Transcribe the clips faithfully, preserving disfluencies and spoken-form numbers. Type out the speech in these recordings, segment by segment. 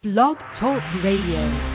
Blog Talk Radio.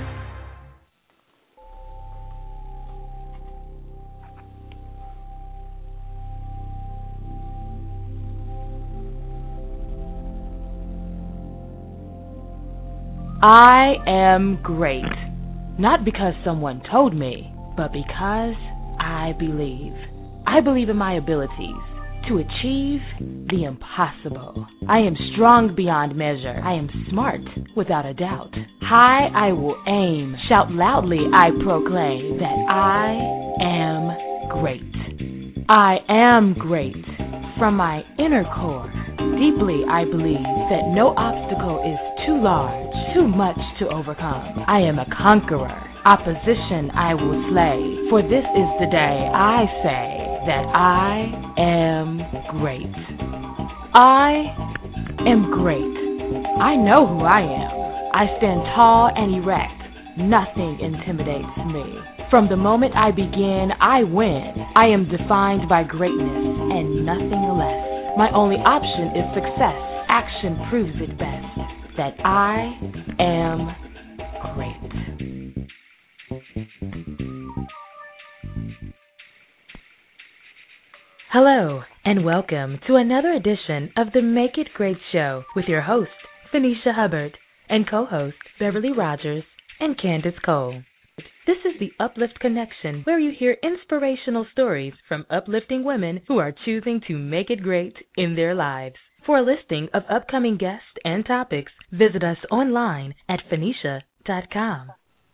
I am great, not because someone told me, but because I believe. I believe in my abilities to achieve the impossible. I am strong beyond measure. I am smart without a doubt. High I will aim. Shout loudly I proclaim that I am great. I am great from my inner core. Deeply I believe that no obstacle is too large, too much to overcome. I am a conqueror. Opposition I will slay. For this is the day I say that I am great. I am great. I know who I am. I stand tall and erect. Nothing intimidates me. From the moment I begin, I win. I am defined by greatness and nothing less. My only option is success. Action proves it best that I am great. Hello, and welcome to another edition of the Make It Great Show with your host, Phoenicia Hubbard, and co-host, Beverly Rogers and Candace Cole. This is the Uplift Connection, where you hear inspirational stories from uplifting women who are choosing to make it great in their lives. For a listing of upcoming guests and topics, visit us online at Phoenicia dot com.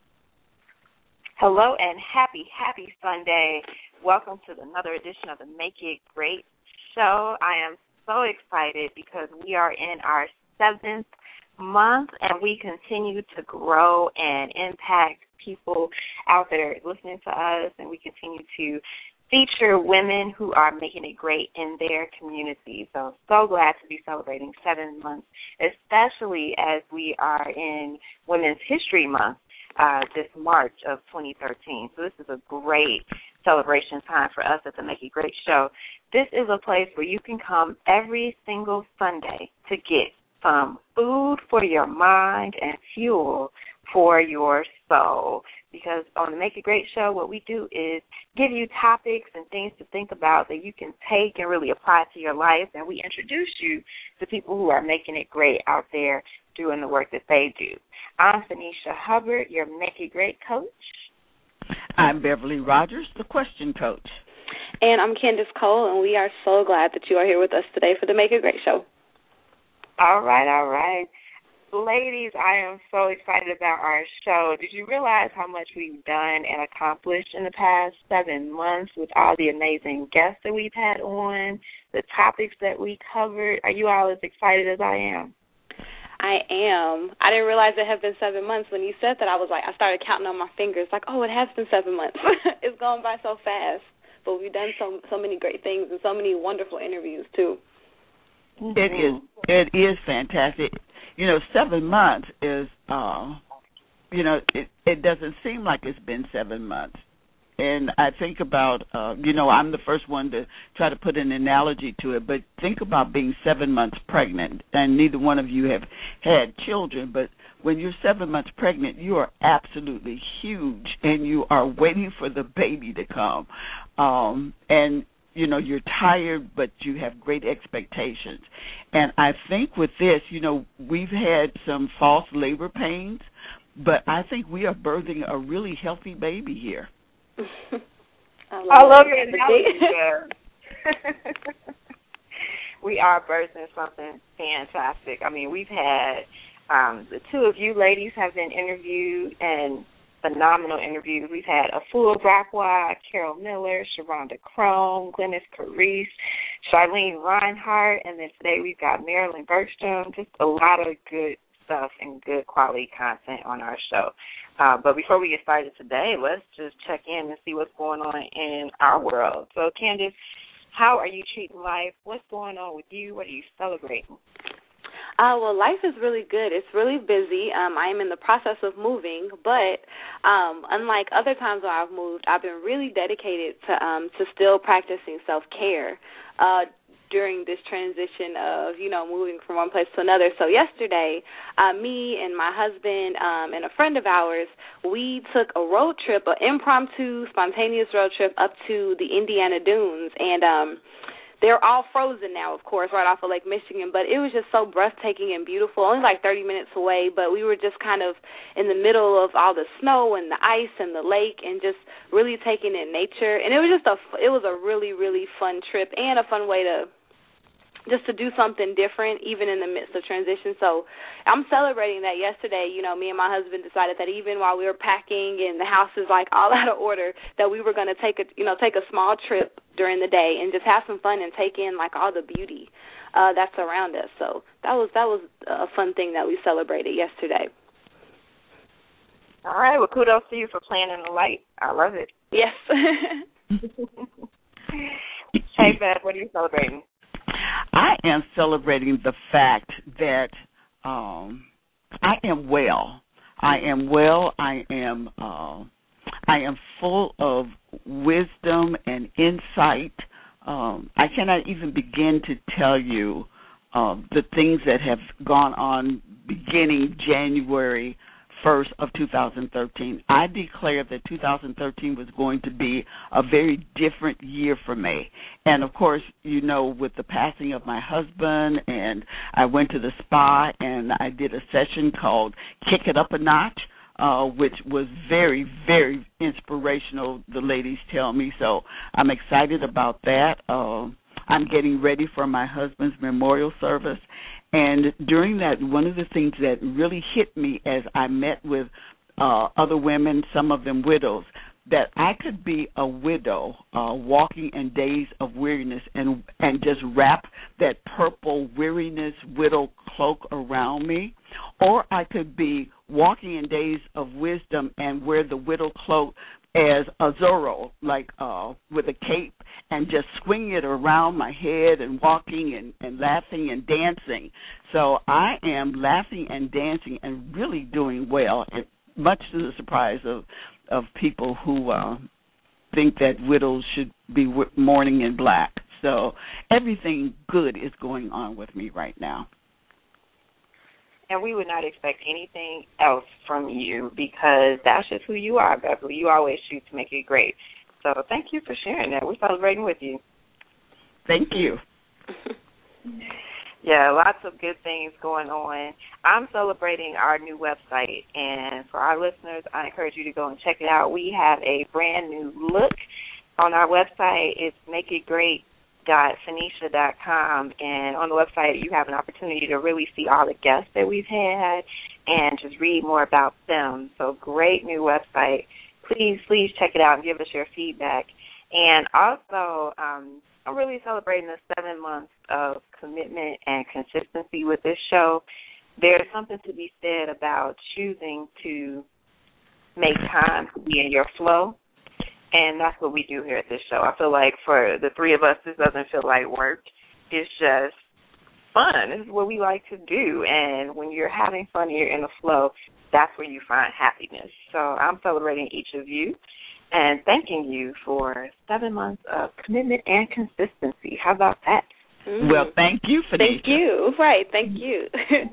Hello and happy, happy Sunday. Welcome to another edition of the Make It Great Show. I am so excited because we are in our seventh month and we continue to grow and impact people out there listening to us, and we continue to feature women who are making it great in their community. So, so glad to be celebrating seven months, especially as we are in Women's History Month uh, this March of twenty thirteen. So this is a great celebration time for us at the Make It Great Show. This is a place where you can come every single Sunday to get some food for your mind and fuel for your soul. Because on the Make It Great Show, what we do is give you topics and things to think about that you can take and really apply to your life, and we introduce you to people who are making it great out there doing the work that they do. I'm Phoenicia Hubbard, your Make It Great coach. I'm Beverly Rogers, the question coach. And I'm Candace Cole, and we are so glad that you are here with us today for the Make It Great Show. All right, all right. Ladies, I am so excited about our show. Did you realize how much we've done and accomplished in the past seven months with all the amazing guests that we've had on, the topics that we covered? Are you all as excited as I am? I am. I didn't realize it had been seven months. When you said that, I was like, I started counting on my fingers, like, oh, it has been seven months. It's gone by so fast. But we've done so so many great things and so many wonderful interviews, too. Mm-hmm. It is. It is fantastic. You know, seven months is, uh, you know, it, it doesn't seem like it's been seven months. And I think about, uh, you know, I'm the first one to try to put an analogy to it, but think about being seven months pregnant, and neither one of you have had children, but when you're seven months pregnant, you are absolutely huge, and you are waiting for the baby to come. Um, and you know, you're tired, but you have great expectations. And I think with this, you know, we've had some false labor pains, but I think we are birthing a really healthy baby here. I love, I love your analogy there. We are birthing something fantastic. I mean, we've had um, the two of you ladies have been interviewed, and phenomenal interviews. We've had Afua Brackwell, Carol Miller, Sharonda Crone, Glennis Carice, Charlene Reinhardt, and then today we've got Marilyn Bergstrom. Just a lot of good stuff and good quality content on our show. Uh, but before we get started today, let's just check in and see what's going on in our world. So, Candace, how are you treating life? What's going on with you? What are you celebrating? Uh, well, life is really good. It's really busy. Um, I am in the process of moving, but um, unlike other times where I've moved, I've been really dedicated to um, to still practicing self-care. Uh, during this transition of, you know, moving from one place to another. So yesterday, uh, me and my husband um, and a friend of ours, we took a road trip, an impromptu, spontaneous road trip up to the Indiana Dunes. And um, they're all frozen now, of course, right off of Lake Michigan. But it was just so breathtaking and beautiful, only like thirty minutes away. But we were just kind of in the middle of all the snow and the ice and the lake and just really taking in nature. And it was just a, it was a really, really fun trip and a fun way to just to do something different, even in the midst of transition. So I'm celebrating that yesterday. You know, me and my husband decided that even while we were packing and the house is like all out of order, that we were going to take a, you know, take a small trip during the day and just have some fun and take in like all the beauty uh, that's around us. So that was that was a fun thing that we celebrated yesterday. All right. Well, kudos to you for playing in the light. I love it. Yes. Hey, Beth, what are you celebrating? I am celebrating the fact that um, I am well. I am well. I am. Uh, I am full of wisdom and insight. Um, I cannot even begin to tell you uh, the things that have gone on beginning January first of two thousand thirteen. I declared that two thousand thirteen was going to be a very different year for me. And, of course, you know, with the passing of my husband, and I went to the spa and I did a session called Kick It Up a Notch, uh, which was very, very inspirational, the ladies tell me. So I'm excited about that. Uh, I'm getting ready for my husband's memorial service. And during that, one of the things that really hit me as I met with uh, other women, some of them widows, that I could be a widow uh, walking in days of weariness and and just wrap that purple weariness widow cloak around me, or I could be walking in days of wisdom and wear the widow cloak as a Zorro, like uh, with a cape, and just swing it around my head and walking and, and laughing and dancing. So I am laughing and dancing and really doing well, and much to the surprise of, of people who uh, think that widows should be mourning in black. So everything good is going on with me right now. And we would not expect anything else from you because that's just who you are, Beverly. You always shoot to make it great. So thank you for sharing that. We're celebrating with you. Thank you. Yeah, lots of good things going on. I'm celebrating our new website, and for our listeners, I encourage you to go and check it out. We have a brand new look on our website. It's make it great dot phoenicia dot com, and on the website you have an opportunity to really see all the guests that we've had and just read more about them. So great new website. Please, please check it out and give us your feedback. And also, um, I'm really celebrating the seven months of commitment and consistency with this show. There's something to be said about choosing to make time to be in your flow. And that's what we do here at this show. I feel like for the three of us, this doesn't feel like work. It's just fun. This is what we like to do. And when you're having fun and you're in the flow, that's where you find happiness. So I'm celebrating each of you and thanking you for seven months of commitment and consistency. How about that? Mm-hmm. Well, thank you for that. Thank you. Right, thank you.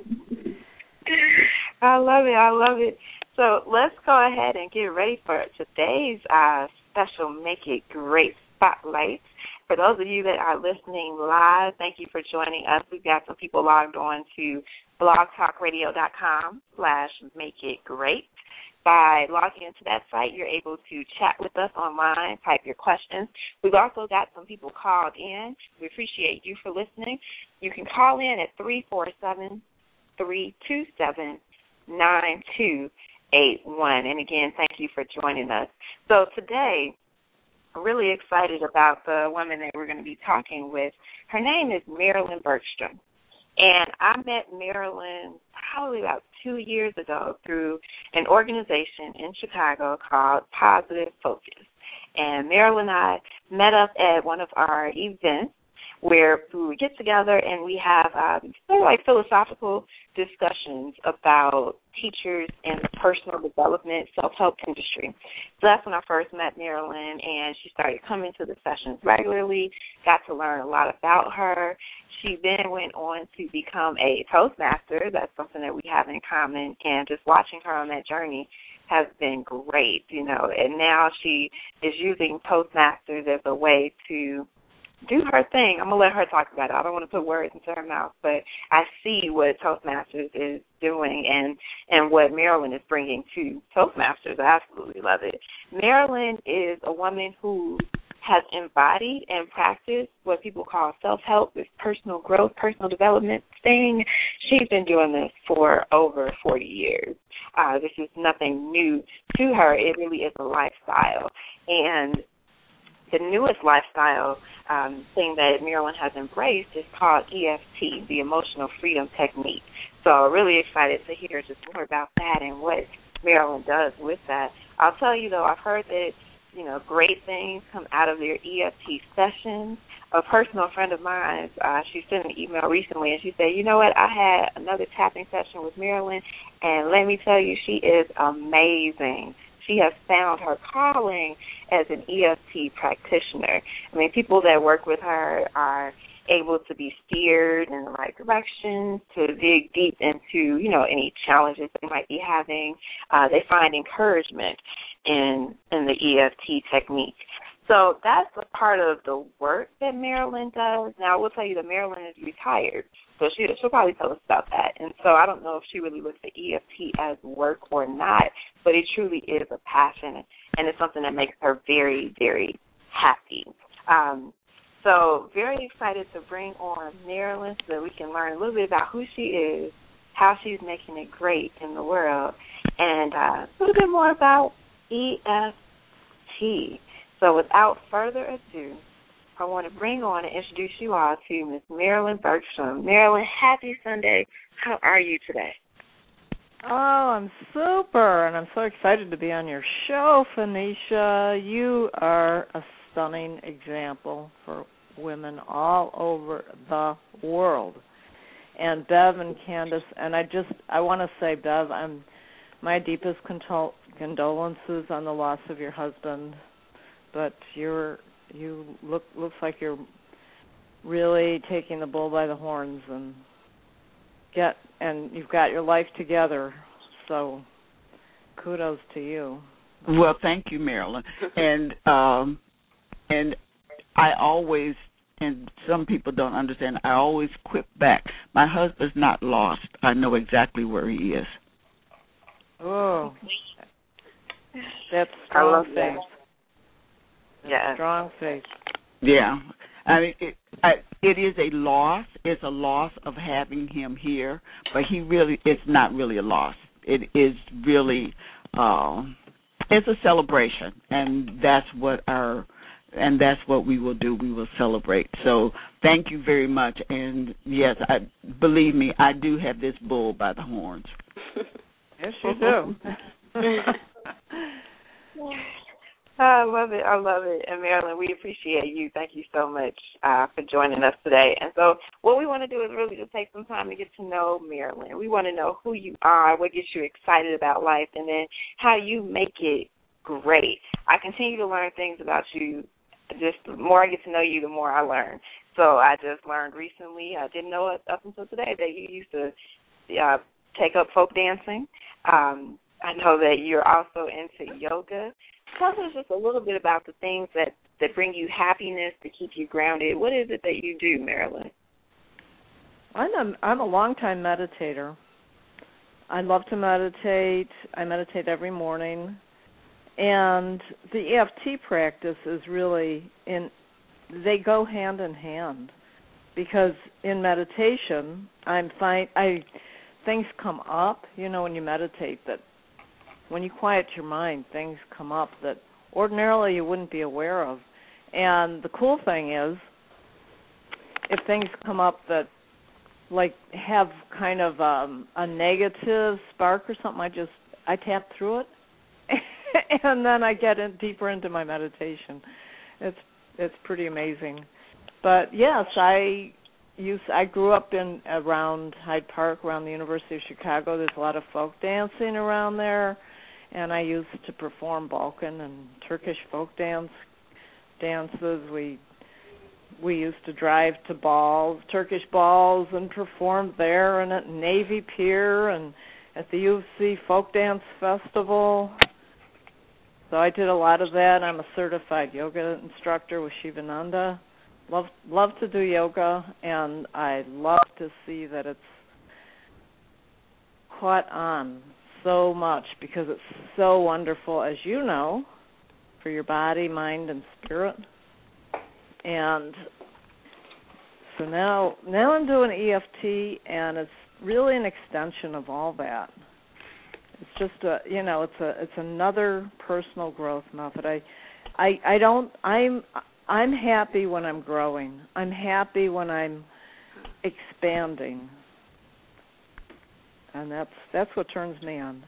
I love it. I love it. So let's go ahead and get ready for today's uh, special Make It Great Spotlight. For those of you that are listening live, thank you for joining us. We've got some people logged on to blogtalkradio.com slash Make It Great. By logging into that site, you're able to chat with us online, type your questions. We've also got some people called in. We appreciate you for listening. You can call in at three four seven, three two seven, nine two eight one. And again, thank you for joining us. So today, I'm really excited about the woman that we're going to be talking with. Her name is Marilyn Bergstrom. And I met Marilyn probably about two years ago through an organization in Chicago called Positive Focus. And Marilyn and I met up at one of our events where we get together and we have um, sort of like philosophical discussions about teachers and the personal development, self-help industry. So that's when I first met Marilyn, and she started coming to the sessions regularly, got to learn a lot about her. She then went on to become a Toastmaster. That's something that we have in common, and just watching her on that journey has been great, you know, and now she is using Toastmasters as a way to do her thing. I'm going to let her talk about it. I don't want to put words into her mouth, but I see what Toastmasters is doing and, and what Marilyn is bringing to Toastmasters. I absolutely love it. Marilyn is a woman who has embodied and practiced what people call self-help, this personal growth, personal development thing. She's been doing this for over forty years. Uh, this is nothing new to her. It really is a lifestyle. And the newest lifestyle um, thing that Marilyn has embraced is called E F T, the Emotional Freedom Technique. So really excited to hear just more about that and what Marilyn does with that. I'll tell you, though, I've heard that, you know, great things come out of their E F T sessions. A personal friend of mine, uh, she sent an email recently, and she said, you know what, I had another tapping session with Marilyn, and let me tell you, she is amazing. She has found her calling as an E F T practitioner. I mean, people that work with her are able to be steered in the right direction, to dig deep into, you know, any challenges they might be having. Uh, they find encouragement in in the E F T technique. So that's a part of the work that Marilyn does. Now, I will tell you that Marilyn is retired, so she, she'll probably tell us about that. And so I don't know if she really looks at E F T as work or not, but it truly is a passion, and it's something that makes her very, very happy. Um, so very excited to bring on Marilyn so that we can learn a little bit about who she is, how she's making it great in the world, and uh, a little bit more about E F T. So without further ado, I want to bring on and introduce you all to Miss Marilyn Bergstrom. Marilyn, happy Sunday. How are you today? Oh, I'm super, and I'm so excited to be on your show, Phoenicia. You are a stunning example for women all over the world. And Bev and Candace, and I just, I want to say, Bev, I'm my deepest condol- condolences on the loss of your husband. But you're you look looks like you're really taking the bull by the horns and get and you've got your life together. So kudos to you. Well, thank you, Marilyn. And um, and I always, and some people don't understand, I always quip back. My husband's not lost. I know exactly where he is. Oh, that's strong faith. Yeah, strong faith. Yeah, I mean, it, I, it is a loss. It's a loss of having him here, but he really, it's not really a loss. It is really, uh, it's a celebration, and that's what our, and that's what we will do. We will celebrate. So thank you very much. And yes, I believe me, I do have this bull by the horns. Yes, you do. I love it. I love it. And, Marilyn, we appreciate you. Thank you so much uh, for joining us today. And so what we want to do is really just take some time to get to know Marilyn. We want to know who you are, what gets you excited about life, and then how you make it great. I continue to learn things about you. Just the more I get to know you, the more I learn. So I just learned recently, I didn't know it up until today, that you used to uh, take up folk dancing. Um, I know that you're also into yoga. Tell us just a little bit about the things that, that bring you happiness, to keep you grounded. What is it that you do, Marilyn? I'm a, I'm a long-time meditator. I love to meditate. I meditate every morning. And the E F T practice is really, in. they go hand in hand. Because in meditation, I'm fine, I things come up, you know, when you meditate, that when you quiet your mind, things come up that ordinarily you wouldn't be aware of. And the cool thing is, if things come up that, like, have kind of um, a negative spark or something, I just, I tap through it, and then I get in deeper into my meditation. It's it's pretty amazing. but yes, I used. I grew up in around Hyde Park, around the University of Chicago. There's a lot of folk dancing around there, and I used to perform Balkan and Turkish folk dance dances. We we used to drive to balls, Turkish balls, and perform there and at Navy Pier and at the U of C Folk Dance Festival. So I did a lot of that. I'm a certified yoga instructor with Shivananda. Love love to do yoga, and I love to see that it's caught on so much because it's so wonderful, as you know, for your body, mind, and spirit. And so now now I'm doing E F T, and it's really an extension of all that. It's just a, you know, it's a it's another personal growth method. I I I don't I'm I'm happy when I'm growing. I'm happy when I'm expanding. And that's that's what turns me on.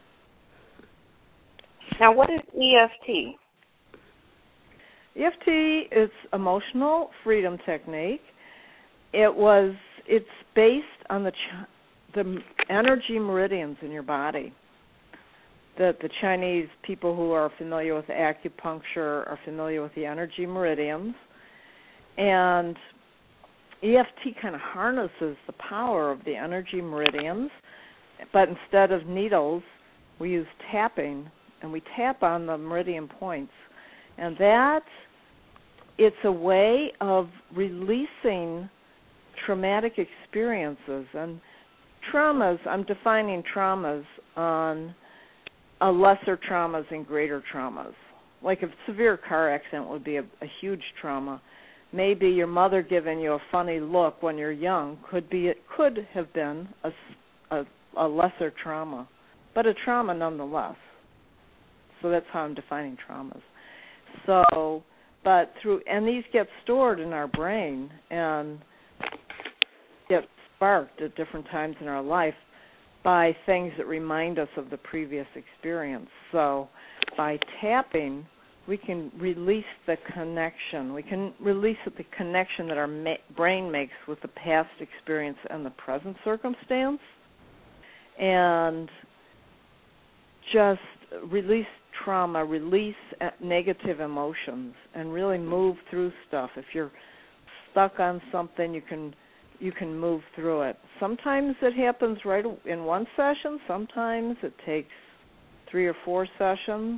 Now, what is E F T? E F T is emotional freedom technique. It was it's based on the ch- the energy meridians in your body. The the Chinese people who are familiar with acupuncture are familiar with the energy meridians, and E F T kind of harnesses the power of the energy meridians, but instead of needles, we use tapping, and we tap on the meridian points. And that, it's a way of releasing traumatic experiences. And traumas, I'm defining traumas on a lesser traumas and greater traumas. Like a severe car accident would be a, a huge trauma. Maybe your mother giving you a funny look when you're young could be it could have been a, a, a lesser trauma, but a trauma nonetheless. So that's how I'm defining traumas. So, but through, and these get stored in our brain and get sparked at different times in our life by things that remind us of the previous experience. So by tapping, we can release the connection. We can release the connection that our ma- brain makes with the past experience and the present circumstance, and just release trauma, release negative emotions, and really move through stuff. If you're stuck on something, you can you can move through it. Sometimes it happens right in one session. Sometimes it takes three or four sessions.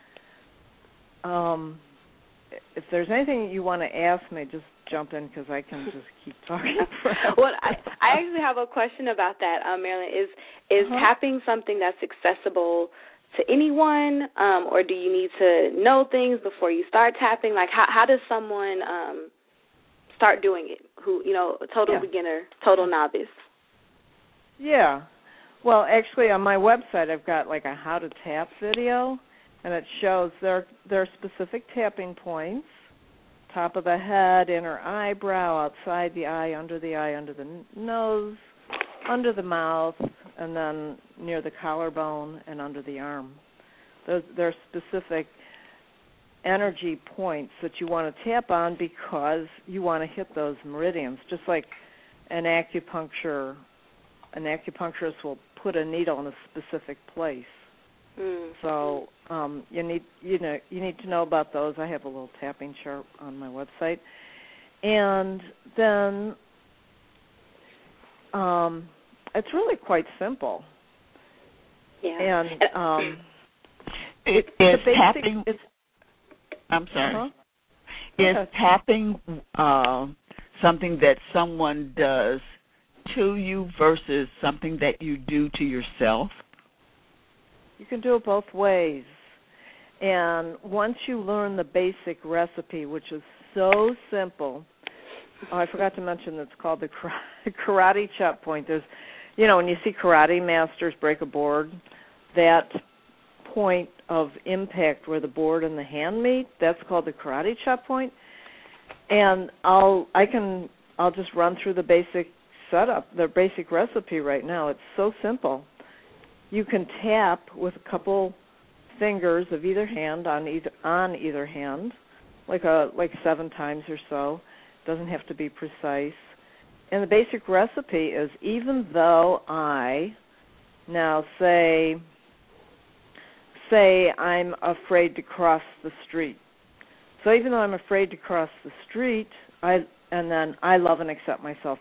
Um, if there's anything you want to ask me, just jump in because I can just keep talking. Well, I, I actually have a question about that, um, Marilyn. Is is uh-huh. tapping something that's accessible to anyone, um, or do you need to know things before you start tapping? Like, how how does someone um, start doing it? Who, you know, a total yeah. beginner, total novice? Yeah. Well, actually, on my website, I've got like a how to tap video, and it shows there there are specific tapping points: top of the head, inner eyebrow, outside the eye, under the eye, under the nose, under the mouth, and then near the collarbone and under the arm. Those, there are specific energy points that you want to tap on because you want to hit those meridians, just like an acupuncture. An acupuncturist will put a needle in a specific place. Mm. So um, you need you know you need to know about those. I have a little tapping chart on my website, and then um, it's really quite simple. Yeah. And um, it, it's is basic, tapping. It's, I'm sorry. uh-huh. Is Okay. tapping uh, something that someone does to you versus something that you do to yourself? You can do it both ways. And once you learn the basic recipe, which is so simple, oh, I forgot to mention it's called the karate chop point. There's, you know, when you see karate masters break a board, that point of impact where the board and the hand meet, that's called the karate chop point. And I'll I can I'll just run through the basic setup, the basic recipe right now. It's so simple. You can tap with a couple fingers of either hand on either on either hand, like a like seven times or so, Doesn't have to be precise. And the basic recipe is, even though I now say say I'm afraid to cross the street. So even though I'm afraid to cross the street, I and then I love and accept myself.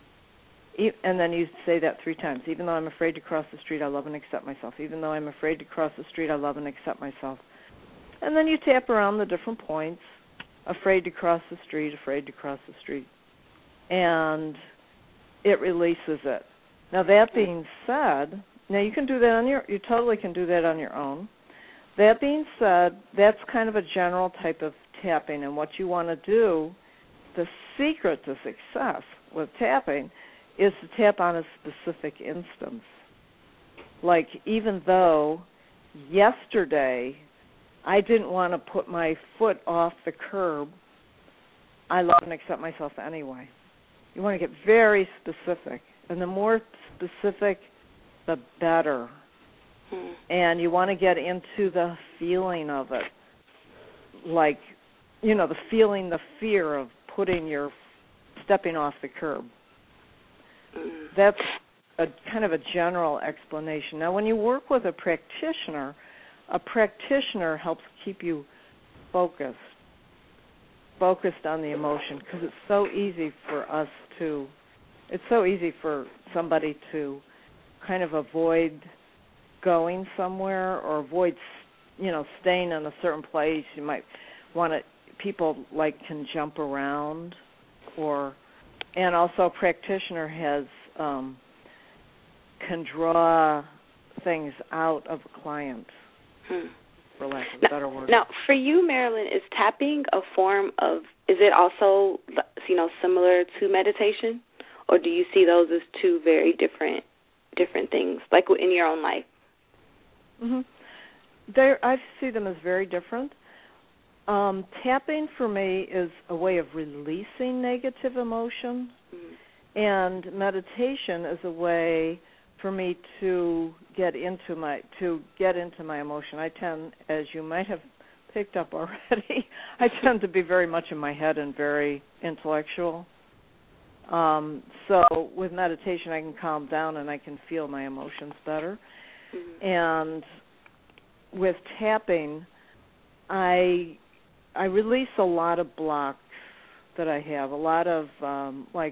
And then you say that three times. Even though I'm afraid to cross the street, I love and accept myself. Even though I'm afraid to cross the street, I love and accept myself. And then you tap around the different points. Afraid to cross the street, afraid to cross the street. And it releases it. Now, that being said, now you can do that on your, you totally can do that on your own. That being said, that's kind of a general type of tapping. And what you want to do, the secret to success with tapping is to tap on a specific instance. Like, even though yesterday I didn't want to put my foot off the curb, I love and accept myself anyway. You want to get very specific. And the more specific, the better. Hmm. And you want to get into the feeling of it. Like, you know, the feeling, the fear of putting your, stepping off the curb. Hmm. That's a kind of a general explanation. Now, when you work with a practitioner, a practitioner helps keep you focused, focused on the emotion, because it's so easy for us to, it's so easy for somebody to kind of avoid going somewhere or avoid, you know, staying in a certain place. You might want to, people like can jump around, or, and also a practitioner has, um, can draw things out of a client. Hmm. For lack of a now, better word. Now, for you, Marilyn, is tapping a form of, is it also, you know, similar to meditation? Or do you see those as two very different different things, like in your own life? Mm-hmm. They're, I see them as very different. Um, tapping for me is a way of releasing negative emotion, mm-hmm. and meditation is a way for me to get into my to get into my emotion. I tend, as you might have picked up already, I tend to be very much in my head and very intellectual. Um, so with meditation, I can calm down and I can feel my emotions better. Mm-hmm. And with tapping, I I release a lot of blocks that I have, a lot of um, like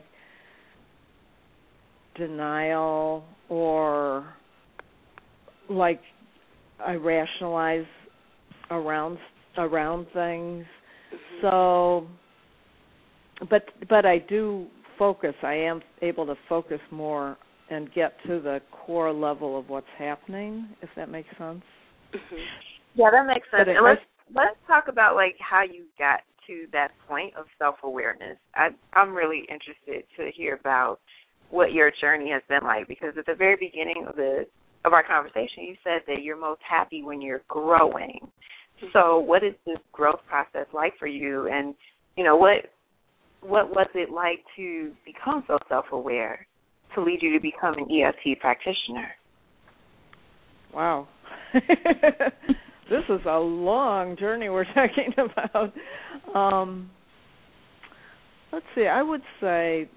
denial, or like I rationalize around around things. Mm-hmm. So, but but I do focus. I am able to focus more and get to the core level of what's happening, if that makes sense. Mm-hmm. Yeah, that makes sense. And let's let's talk about like how you got to that point of self-awareness. I, I'm really interested to hear about what your journey has been like, because at the very beginning of the of our conversation, you said that you're most happy when you're growing. So what is this growth process like for you? And, you know, what what was it like to become so self-aware to lead you to become an E F T practitioner? Wow. This is a long journey we're talking about. Um, let's see, I would say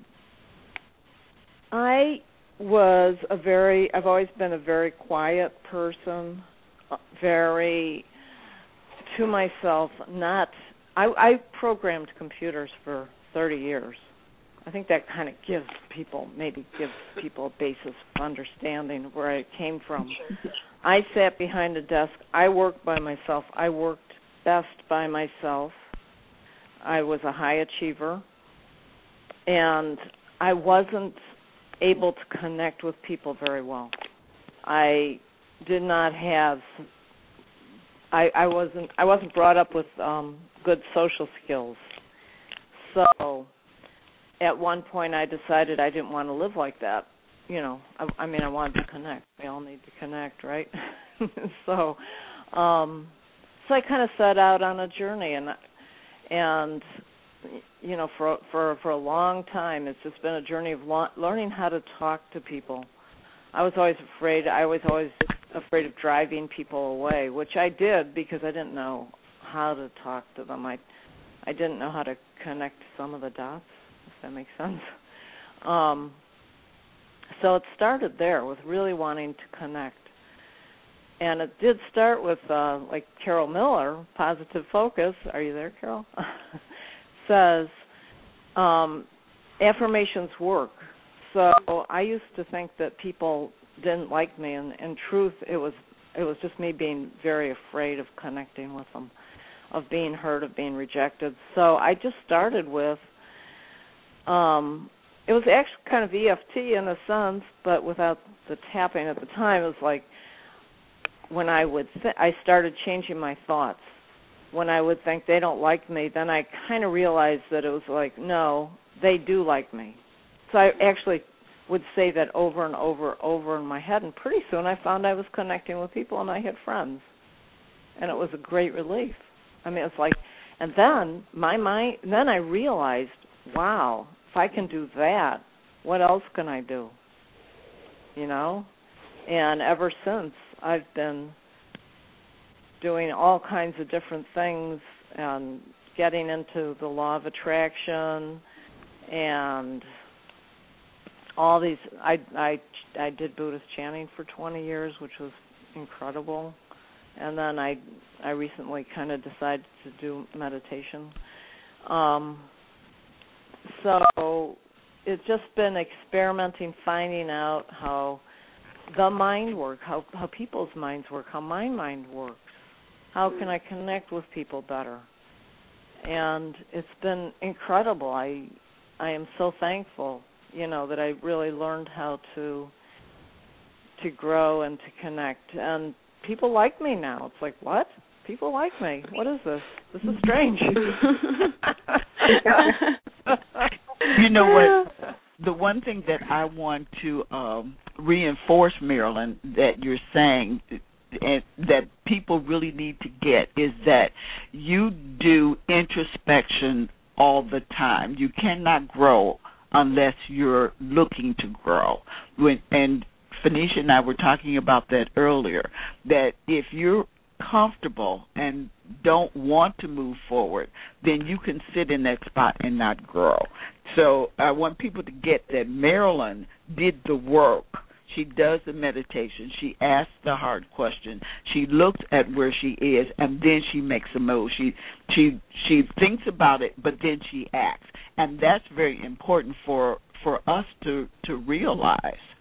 I was a very, I've always been a very quiet person, very to myself, not, I, I programmed computers for thirty years. I think that kind of gives people, maybe gives people a basis of understanding of where I came from. I sat behind a desk. I worked by myself. I worked best by myself. I was a high achiever, and I wasn't able to connect with people very well. I did not have. I, I wasn't. I wasn't brought up with um, good social skills. So, at one point, I decided I didn't want to live like that. You know, I, I mean, I wanted to connect. We all need to connect, right? so, um, so I kind of set out on a journey, and and you know, for for for a long time, it's just been a journey of lo- learning how to talk to people. I was always afraid. I was always afraid of driving people away, which I did because I didn't know how to talk to them. I I I didn't know how to connect some of the dots, if that makes sense. Um, so it started there with really wanting to connect. And it did start with, uh, like Carol Miller, Positive Focus. Are you there, Carol? Says, um, affirmations work. So I used to think that people didn't like me, and in truth, it was it was just me being very afraid of connecting with them, of being hurt, of being rejected. So I just started with, um, it was actually kind of E F T in a sense, but without the tapping at the time. It was like, when I would, th- I started changing my thoughts. When I would think they don't like me, then I kind of realized that it was like, no, they do like me. So I actually would say that over and over, over in my head, and pretty soon I found I was connecting with people and I had friends, and it was a great relief. I mean, it's like, and then my mind, then I realized, wow, if I can do that, what else can I do? You know, and ever since, I've been doing all kinds of different things and getting into the law of attraction and all these. I I I did Buddhist chanting for twenty years, which was incredible. And then I I recently kind of decided to do meditation. Um, so it's just been experimenting, finding out how the mind works, how, how people's minds work, how my mind works. How can I connect with people better? And it's been incredible. I I am so thankful, you know, that I really learned how to to grow and to connect. And people like me now. It's like, what? People like me. What is this? This is strange. You know what? The one thing that I want to um, reinforce, Marilyn, that you're saying and that people really need to get is that you do introspection all the time. You cannot grow unless you're looking to grow. When, and Phoenicia and I were talking about that earlier, that if you're comfortable and don't want to move forward, then you can sit in that spot and not grow. So I want people to get that Marilyn did the work. She does the meditation. She asks the hard question. She looks at where she is, and then she makes a move. She she she thinks about it, but then she acts, and that's very important for for us to to realize.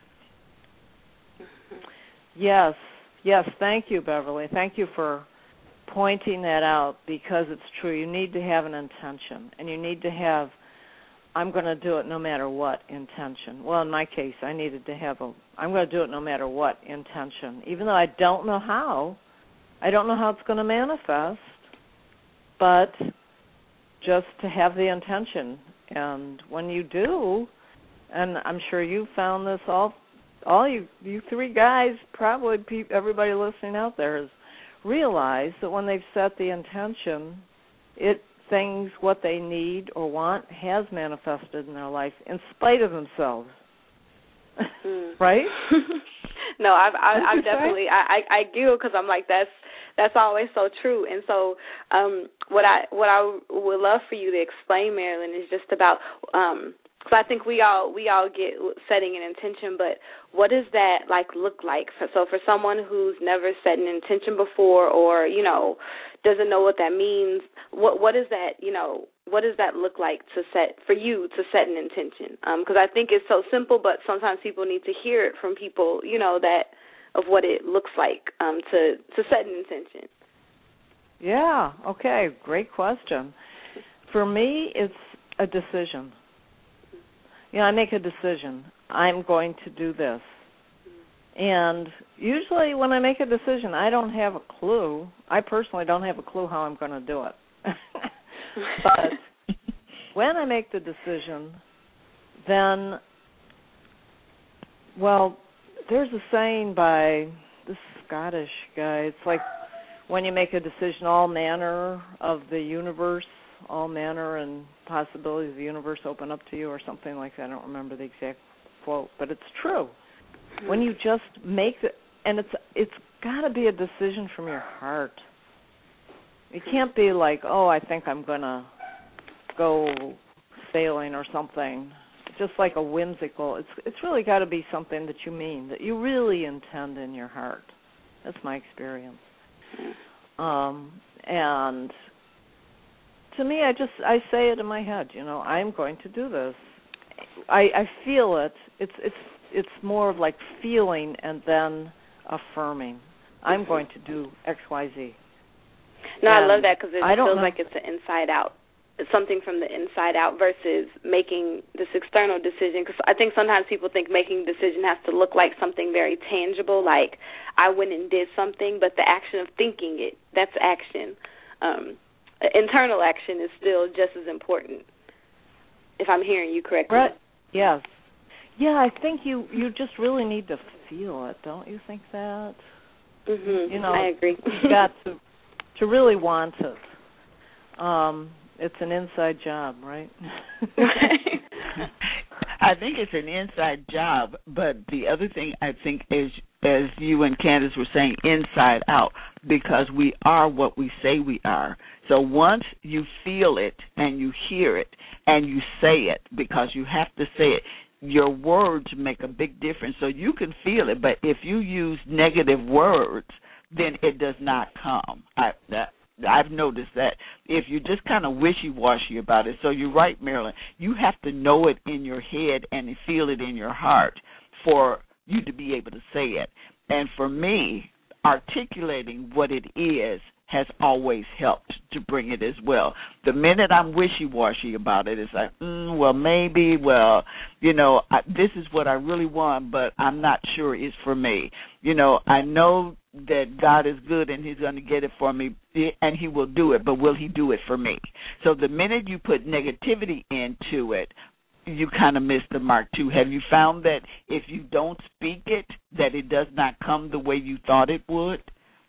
Yes, yes. Thank you, Beverly. Thank you for pointing that out, because it's true. You need to have an intention, and you need to have, I'm going to do it no matter what intention. Well, in my case, I needed to have a, I'm going to do it no matter what intention. Even though I don't know how, I don't know how it's going to manifest, but just to have the intention. And when you do, and I'm sure you found this, all all you, you three guys, probably pe- everybody listening out there has realized that when they've set the intention, it things, what they need or want, has manifested in their life in spite of themselves. Mm. Right? No, I've, I, I've definitely, I, I, I giggle because I'm like, that's that's always so true. And so um, what I what I would love for you to explain, Marilyn, is just about, um, because I think we all we all get setting an intention, but what does that like look like? For, so for someone who's never set an intention before, or you know doesn't know what that means, what what is that you know what does that look like to set for you to set an intention? Because um, I think it's so simple, but sometimes people need to hear it from people, you know, that of what it looks like um, to to set an intention. Yeah. Okay. Great question. For me, it's a decision. You know, I make a decision. I'm going to do this. And usually when I make a decision, I don't have a clue. I personally don't have a clue how I'm going to do it. But when I make the decision, then, well, there's a saying by this Scottish guy. It's like when you make a decision, all manner of the universe, all manner and possibilities of the universe open up to you, or something like that. I don't remember the exact quote, but it's true. When you just make it, and it's it's got to be a decision from your heart. It can't be like, oh, I think I'm going to go sailing or something, just like a whimsical. It's it's really got to be something that you mean, that you really intend in your heart. That's my experience. Um, and to me, I just I say it in my head. You know, I'm going to do this. I, I feel it. It's it's it's more of like feeling and then affirming. I'm going to do X, Y, Z. No, and I love that because it I don't feels know. like it's an inside out. It's something from the inside out versus making this external decision. Because I think sometimes people think making a decision has to look like something very tangible, like I went and did something, but the action of thinking it, that's action. Um, internal action is still just as important, if I'm hearing you correctly. Right. Yes. Yeah, I think you, you just really need to feel it, don't you think that? Mm-hmm. You know, I agree. You've got to, to really want it. Um, it's an inside job, right? I think it's an inside job, but the other thing I think is, as you and Candace were saying, inside out, because we are what we say we are. So once you feel it and you hear it and you say it, because you have to say it, your words make a big difference. So you can feel it, but if you use negative words, then it does not come. I, that, I've noticed that if you're just kind of wishy-washy about it. So you're right, Marilyn. You have to know it in your head and feel it in your heart for you to be able to say it. And for me, articulating what it is has always helped to bring it as well. The minute I'm wishy-washy about it, it's like, mm, well, maybe, well, you know, I, this is what I really want, but I'm not sure it's for me. You know, I know that God is good and he's going to get it for me, and he will do it, but will he do it for me? So the minute you put negativity into it, you kind of miss the mark, too. Have you found that if you don't speak it, that it does not come the way you thought it would?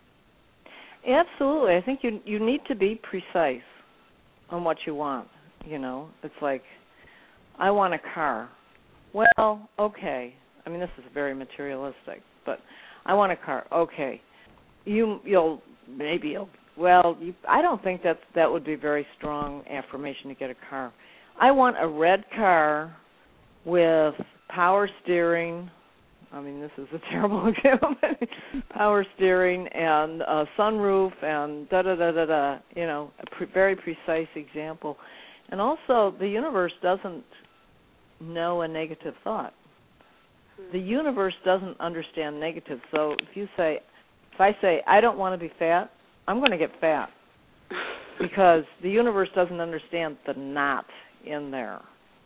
Absolutely. I think you you need to be precise on what you want, you know. It's like, I want a car. Well, okay. I mean, this is very materialistic, but I want a car. Okay. You, you'll, maybe you'll, well, you, I don't think that that would be very strong affirmation to get a car. I want a red car with power steering. I mean, this is a terrible example. Power steering and a sunroof and da-da-da-da-da, you know, a pre- very precise example. And also, the universe doesn't know a negative thought. The universe doesn't understand negative. So if you say, if I say, I don't want to be fat, I'm going to get fat because the universe doesn't understand the not in there.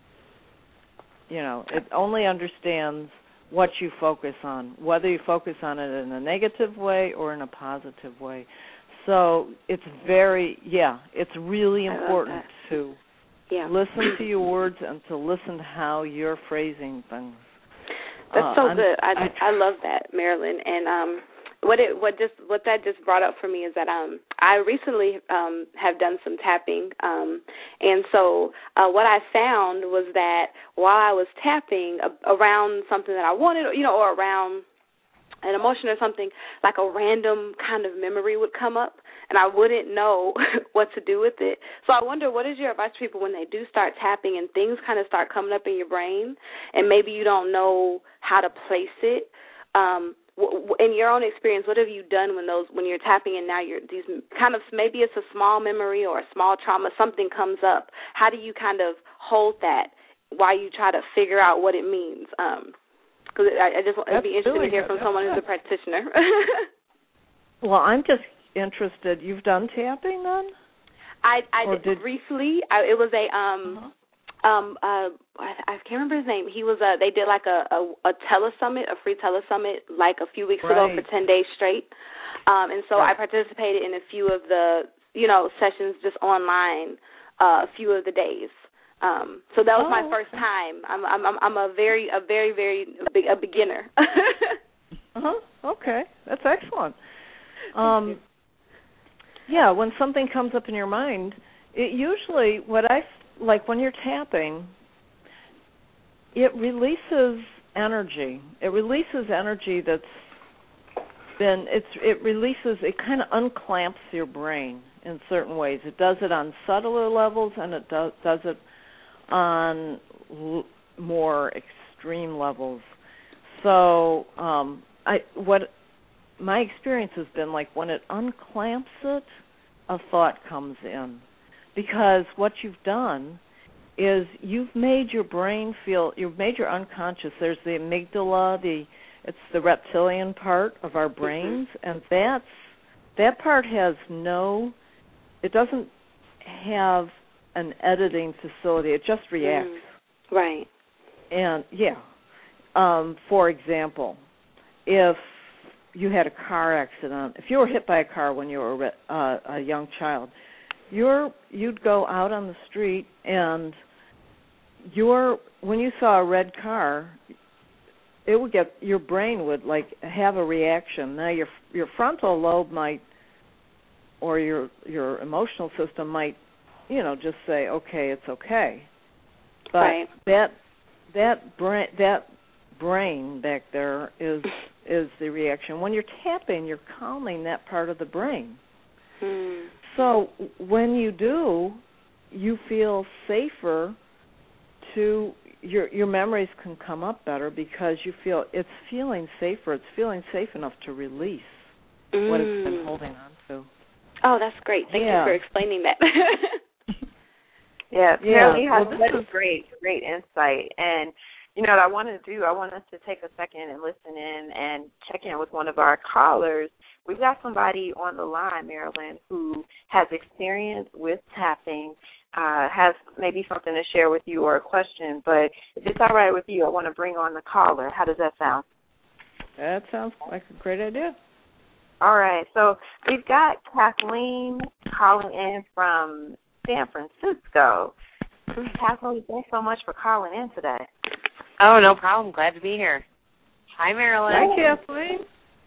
You know, it only understands what you focus on, whether you focus on it in a negative way or in a positive way. So it's very, yeah, it's really important to yeah. listen to your words and to listen to how you're phrasing things. That's uh, so I'm, good. I, I I love that, Marilyn. And um, what it what just what that just brought up for me is that um, I recently um, have done some tapping, um, and so uh, what I found was that while I was tapping uh, around something that I wanted, you know, or around an emotion or something, like a random kind of memory would come up, and I wouldn't know what to do with it. So I wonder, what is your advice to people when they do start tapping and things kind of start coming up in your brain, and maybe you don't know how to place it? Um, in your own experience, what have you done when those when you're tapping and now you're these kind of, maybe it's a small memory or a small trauma, something comes up? How do you kind of hold that while you try to figure out what it means? Um, Because I, I just I'd be interested really to hear good. from someone who's a practitioner. Well, I'm just interested. You've done tapping then? I I did, did briefly. I, it was a um uh-huh. um uh I, I can't remember his name. He was a they did like a a, a telesummit, a free telesummit, like a few weeks right. ago for ten days straight. Um, and so right. I participated in a few of the you know sessions just online, uh, a few of the days. Um, so that was oh, my first okay. time. I'm I'm I'm a very a very very big a beginner. uh huh. Okay, that's excellent. Um, yeah, when something comes up in your mind, it usually what I like when you're tapping, it releases energy. It releases energy that's been it's it releases it kind of unclamps your brain in certain ways. It does it on subtler levels, and it does does it on l- more extreme levels. So um, I what my experience has been like when it unclamps it, a thought comes in, because what you've done is you've made your brain feel, you've made your unconscious. There's the amygdala, the it's the reptilian part of our brains, and that's that part has no, it doesn't have an editing facility. It just reacts. Mm. Right. And yeah, um, for example, if you had a car accident, if you were hit by a car when you were uh, a young child, you're you'd go out on the street, and your when you saw a red car, it would get your brain would like have a reaction. Now your your frontal lobe might, or your your emotional system might, you know, just say, okay, it's okay. But right. that that brain that brain back there is is the reaction. When you're tapping, you're calming that part of the brain. Hmm. So when you do, you feel safer to your your memories can come up better because you feel it's feeling safer. It's feeling safe enough to release mm. what it's been holding on to. Oh, that's great. Thank yeah. you for explaining that. yeah, yeah. Really has well, such great, great insight. And, you know, what I want to do, I want us to take a second and listen in and check in with one of our callers. We've got somebody on the line, Marilyn, who has experience with tapping, uh, has maybe something to share with you or a question. But if it's all right with you, I want to bring on the caller. How does that sound? That sounds like a great idea. All right. So we've got Kathleen calling in from San Francisco. Kathleen, thanks so much for calling in today. Oh, no problem. Glad to be here. Hi, Marilyn. Hi, Kathleen.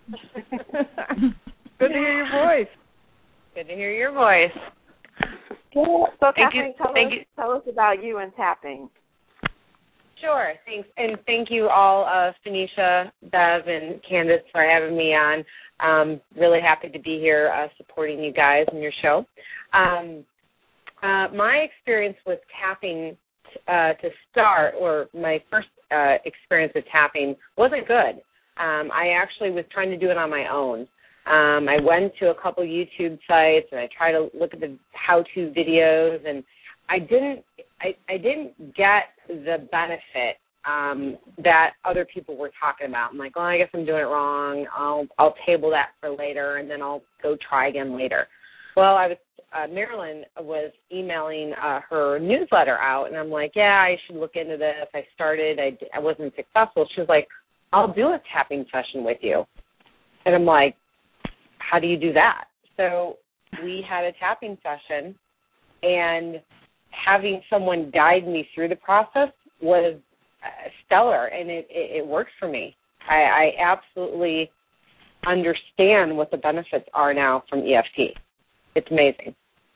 Good to hear your voice. Good to hear your voice. Yeah. So, thank Kathleen, you. tell, thank us, you. tell us about you and tapping. Sure. Thanks. And thank you all, uh, Phoenicia, Bev, and Candace for having me on. Um, really happy to be here uh, supporting you guys and your show. Um, uh, my experience with tapping t- uh, to start, or my first uh, experience with tapping, wasn't good. Um, I actually was trying to do it on my own. Um, I went to a couple YouTube sites and I tried to look at the how-to videos, and I didn't. I, I didn't get the benefit um, that other people were talking about. I'm like, oh, I guess I'm doing it wrong. I'll I'll table that for later, and then I'll go try again later. Well, I was uh, Marilyn was emailing uh, her newsletter out, and I'm like, yeah, I should look into this. I started. I, I wasn't successful. She was like, I'll do a tapping session with you. And I'm like, how do you do that? So we had a tapping session, and having someone guide me through the process was uh, stellar, and it, it, it worked for me. I, I absolutely understand what the benefits are now from E F T. It's amazing.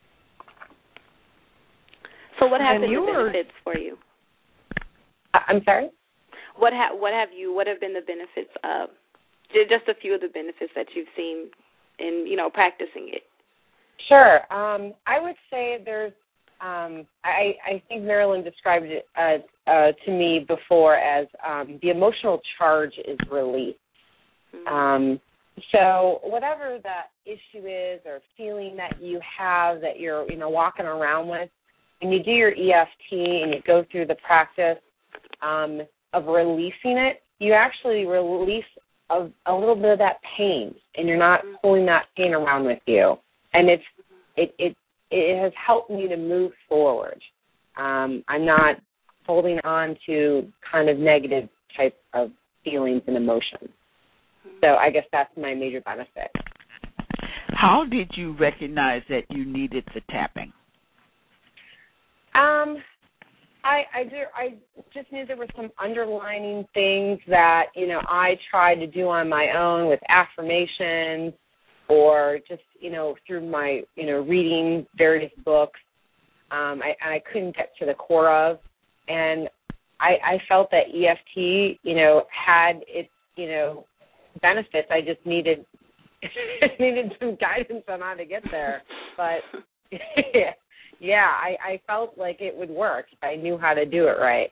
So what have been the were... benefits for you? I'm sorry? What, ha- what have you, what have been the benefits of, just a few of the benefits that you've seen in, you know, practicing it? Sure. Um, I would say there's, um, I, I think Marilyn described it uh, uh, to me before as um, the emotional charge is released. Mm-hmm. Um, so whatever that issue is or feeling that you have that you're, you know, walking around with, when you do your E F T and you go through the practice um, of releasing it, you actually release a, a little bit of that pain, and you're not pulling that pain around with you. And it's it it it has helped me to move forward. Um, I'm not holding on to kind of negative type of feelings and emotions. So I guess that's my major benefit. How did you recognize that you needed the tapping? Um, I I, do, I just knew there were some underlining things that, you know, I tried to do on my own with affirmations or just, you know, through my, you know, reading various books. Um, I, I couldn't get to the core of. And I, I felt that E F T, you know, had its, you know, benefits. I just needed I needed some guidance on how to get there. But yeah, I, I felt like it would work if I knew how to do it right.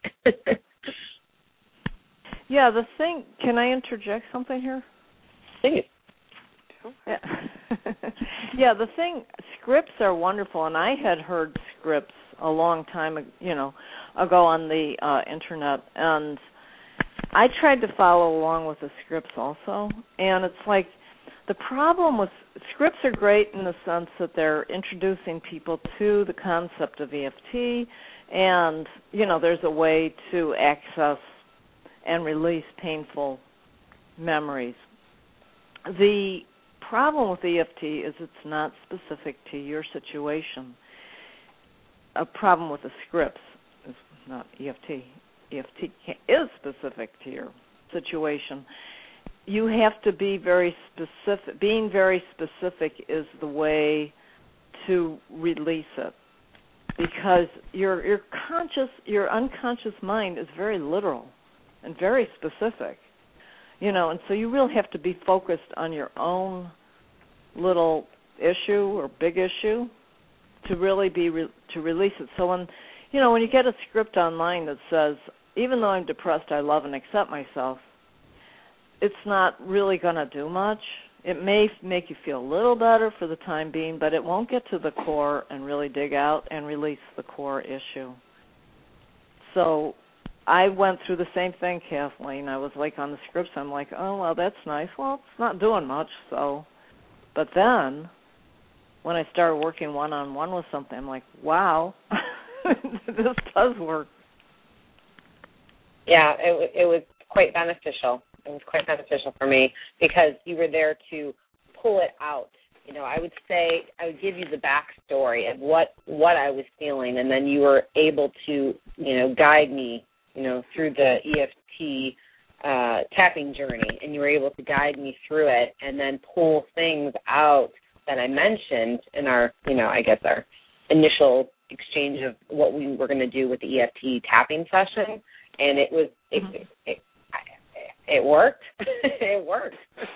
Yeah, the thing, can I interject something here? Please. Yeah. Yeah, the thing, scripts are wonderful, and I had heard scripts a long time, you know, ago on the uh, internet, and I tried to follow along with the scripts also, and it's like the problem with scripts are great in the sense that they're introducing people to the concept of E F T, and, you know, there's a way to access and release painful memories. The problem with E F T is it's not specific to your situation. A problem with the scripts is not E F T. E F T is specific to your situation. You have to be very specific. Being very specific is the way to release it, because your your conscious, your unconscious mind is very literal and very specific, you know, and so you really have to be focused on your own little issue or big issue to really be re- to release it. So when, you know, when you get a script online that says, even though I'm depressed, I love and accept myself, it's not really going to do much. It may make you feel a little better for the time being, but it won't get to the core and really dig out and release the core issue. So I went through the same thing, Kathleen. I was like on the scripts, I'm like, oh, well, that's nice. Well, it's not doing much, so. But then when I started working one-on-one with something, I'm like, wow, this does work. Yeah, it, it was quite beneficial. It was quite beneficial for me because you were there to pull it out. You know, I would say, I would give you the backstory of what, what I was feeling, and then you were able to, you know, guide me, you know, through the E F T uh, tapping journey, and you were able to guide me through it and then pull things out that I mentioned in our, you know, I guess our initial exchange of what we were going to do with the E F T tapping session, and it was, it, mm-hmm. it, it, it worked. It worked.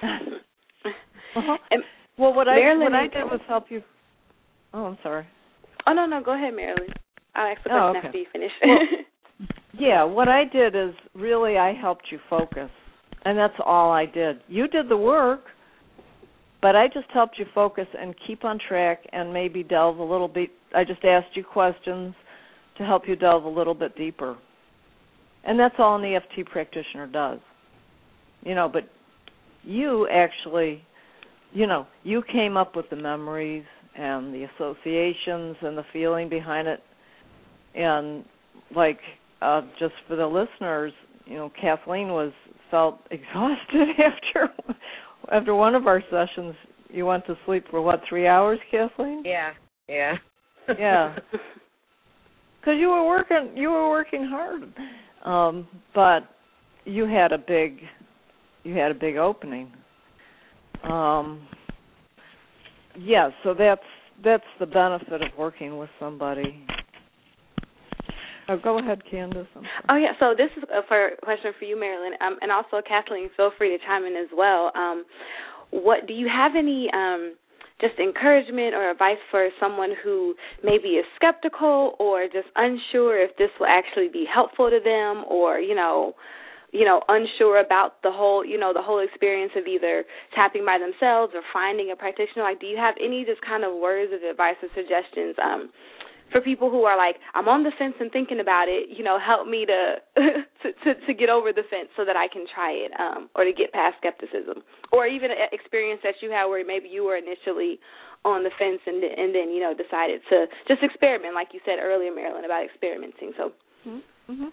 Uh-huh. And, well, what I, what I did was help you. Oh, I'm sorry. Oh, no, no, go ahead, Marilyn. I'll ask the question oh, okay. after you finish. Well, yeah, what I did is really I helped you focus, and that's all I did. You did the work, but I just helped you focus and keep on track and maybe delve a little bit. I just asked you questions to help you delve a little bit deeper. And that's all an E F T practitioner does. You know, but you actually, you know, you came up with the memories and the associations and the feeling behind it. And, like, uh, just for the listeners, you know, Kathleen was felt exhausted after after one of our sessions. You went to sleep for, what, three hours, Kathleen? Yeah, yeah. Yeah. Because you were working, you were working hard. Um, but you had a big... You had a big opening. Um, yeah, so that's that's the benefit of working with somebody. Oh, go ahead, Candace. Oh, yeah, so this is a for, question for you, Marilyn, um, and also Kathleen, feel free to chime in as well. Um, what do you have any um, just encouragement or advice for someone who maybe is skeptical or just unsure if this will actually be helpful to them, or, you know, you know, unsure about the whole, you know, the whole experience of either tapping by themselves or finding a practitioner? Like, do you have any just kind of words of advice or suggestions um, for people who are like, I'm on the fence and thinking about it, you know, help me to to, to, to get over the fence so that I can try it, um, or to get past skepticism, or even an experience that you had where maybe you were initially on the fence and and then, you know, decided to just experiment, like you said earlier, Marilyn, about experimenting. So. Mm-hmm.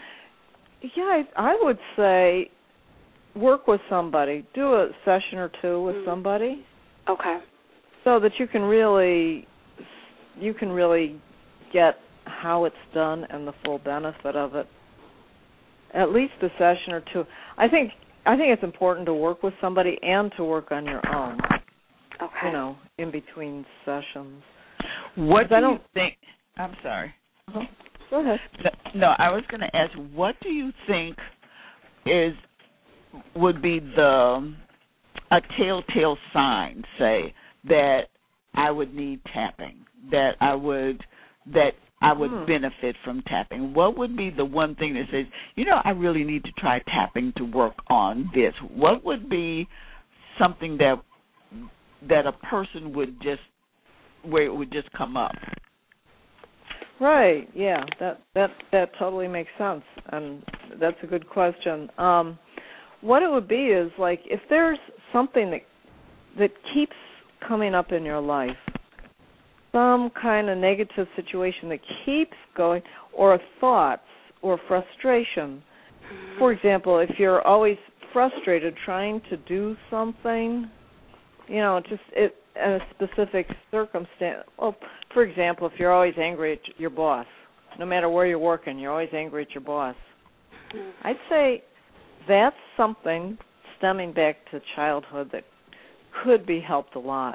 Yeah, I, I would say work with somebody. Do a session or two with mm-hmm. somebody. Okay. So that you can really, you can really get how it's done and the full benefit of it. At least a session or two. I think I think it's important to work with somebody and to work on your own. Okay. You know, in between sessions. What do I don't you think? I'm sorry. Uh-huh. Go ahead. No, I was going to ask, what do you think is would be the a telltale sign, say, that I would need tapping, that I would that I would hmm. benefit from tapping? What would be the one thing that says, you know, I really need to try tapping to work on this? What would be something that that a person would just, where it would just come up? Right, yeah, that that that totally makes sense, and that's a good question. Um, what it would be is, like, if there's something that that keeps coming up in your life, some kind of negative situation that keeps going, or thoughts or frustration. For example, if you're always frustrated trying to do something, you know, just it, in a specific circumstance. Well, for example, if you're always angry at your boss, no matter where you're working, you're always angry at your boss. I'd say that's something stemming back to childhood that could be helped a lot,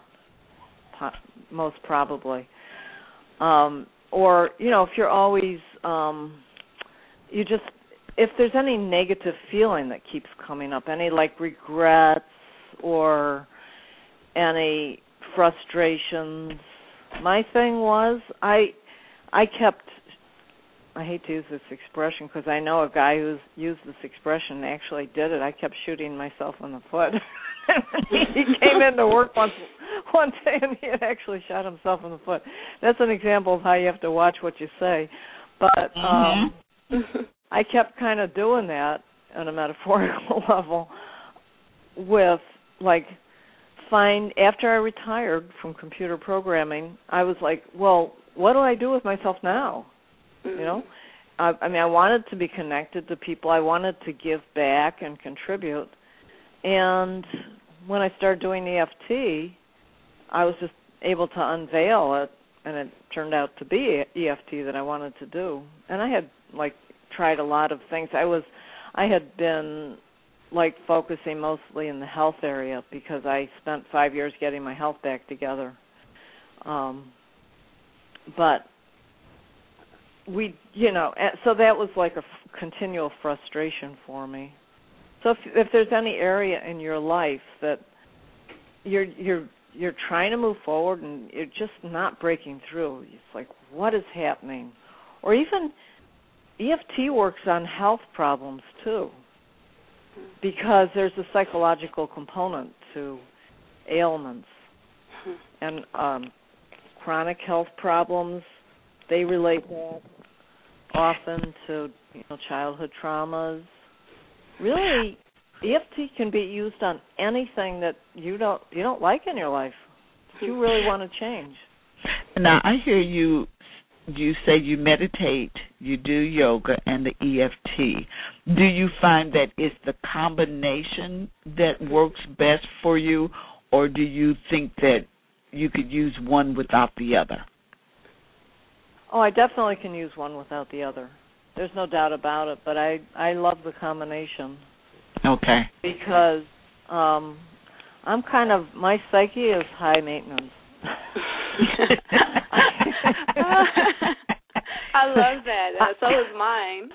most probably. Um, or, you know, if you're always, um, you just, if there's any negative feeling that keeps coming up, any like regrets or any frustrations. My thing was, I I kept, I hate to use this expression because I know a guy who's used this expression and actually did it. I kept shooting myself in the foot. He came into work once, one day and he had actually shot himself in the foot. That's an example of how you have to watch what you say. But um, mm-hmm. I kept kind of doing that on a metaphorical level with, like, find, after I retired from computer programming, I was like, well, what do I do with myself now? Mm-hmm. You know? I, I mean, I wanted to be connected to people. I wanted to give back and contribute. And when I started doing E F T, I was just able to unveil it, and it turned out to be E F T that I wanted to do. And I had, like, tried a lot of things. I was, I had been, like, focusing mostly in the health area because I spent five years getting my health back together. Um, but we, you know, so that was like a f- continual frustration for me. So if, if there's any area in your life that you're you're you're trying to move forward and you're just not breaking through, it's like, what is happening? Or even E F T works on health problems too, because there's a psychological component to ailments. And um, chronic health problems, they relate that often to, you know, childhood traumas. Really, E F T can be used on anything that you don't you don't like in your life that you really want to change. Now, I hear you you say you meditate, you do yoga, and the E F T. Do you find that it's the combination that works best for you, or do you think that you could use one without the other? Oh, I definitely can use one without the other. There's no doubt about it, but I, I love the combination. Okay. Because um, I'm kind of, my psyche is high maintenance. I love that. Uh, so is mine.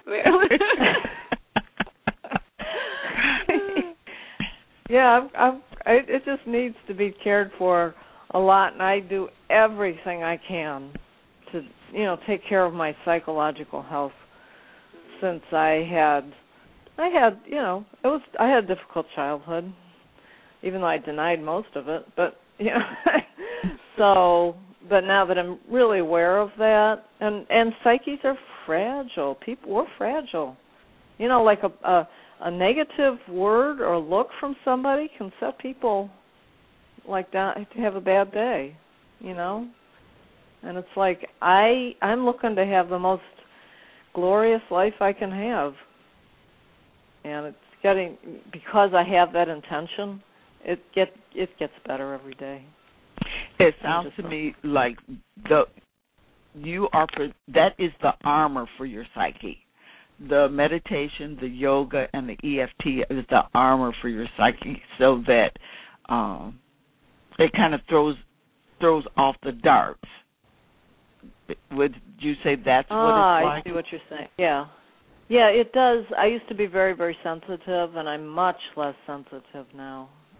Yeah, I'm, I'm, I, it just needs to be cared for a lot, and I do everything I can to, you know, take care of my psychological health. Since I had, I had, you know, it was, I had a difficult childhood, even though I denied most of it. But, you know, so, but now that I'm really aware of that, and and psyches are fragile. People, we're fragile. You know, like a, a a negative word or look from somebody can set people like that to have a bad day. You know, and it's like I I'm looking to have the most glorious life I can have, and it's getting, because I have that intention, it get it gets better every day. It sounds to me like the you are that is the armor for your psyche. The meditation, the yoga, and the E F T is the armor for your psyche, so that um, it kind of throws throws off the darts. Would you say that's what ah, it's like? I see what you're saying. Yeah. Yeah, it does. I used to be very, very sensitive, and I'm much less sensitive now.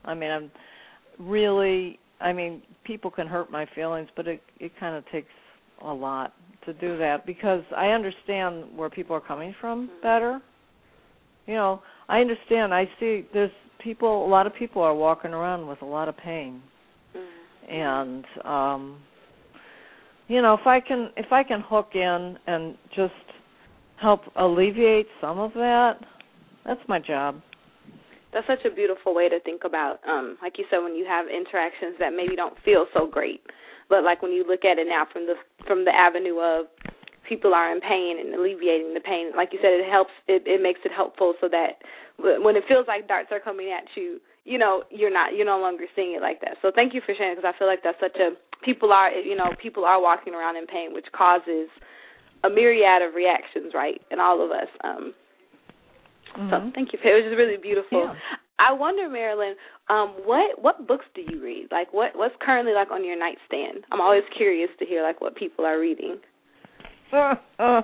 I mean, I'm really, I mean, people can hurt my feelings, but it, it kind of takes a lot to do that because I understand where people are coming from better. You know, I understand. I see there's people, a lot of people are walking around with a lot of pain. Mm-hmm. And, um, you know, if I can, if I can hook in and just help alleviate some of that, that's my job. That's such a beautiful way to think about, um, like you said, when you have interactions that maybe don't feel so great, but like when you look at it now from the from the avenue of people are in pain and alleviating the pain, like you said, it helps. It, it makes it helpful so that when it feels like darts are coming at you, you know, you're not, you're no longer seeing it like that. So thank you for sharing, because I feel like that's such a people are, you know, people are walking around in pain, which causes a myriad of reactions, right, in all of us. Um, Mm-hmm. So thank you. It was just really beautiful. Yeah. I wonder, Marilyn, um, what what books do you read? Like, what what's currently like on your nightstand? I'm always curious to hear like what people are reading. I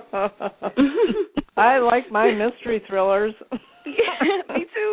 like my mystery thrillers. Yeah, me too.